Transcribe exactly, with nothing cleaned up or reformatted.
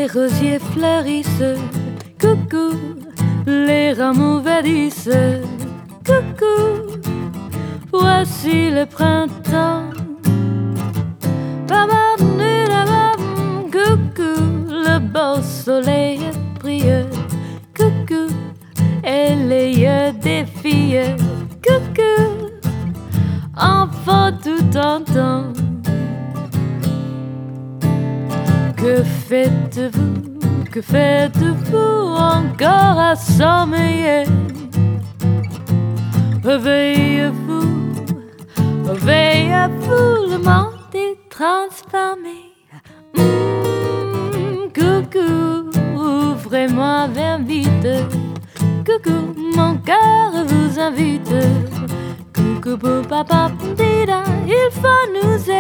rosiers fleurissent, coucou, les rameaux verdissent, coucou, voici le printemps. Coucou, le beau soleil brille, coucou, et les yeux des filles, coucou, enfant tout entend. Que faites-vous, que faites-vous encore à sommeiller? Réveillez-vous, réveillez-vous, le monde est transformé. Mmh, coucou, ouvrez-moi bien vite. Coucou, mon cœur vous invite. Coucou, papa, dida, il faut nous aimer.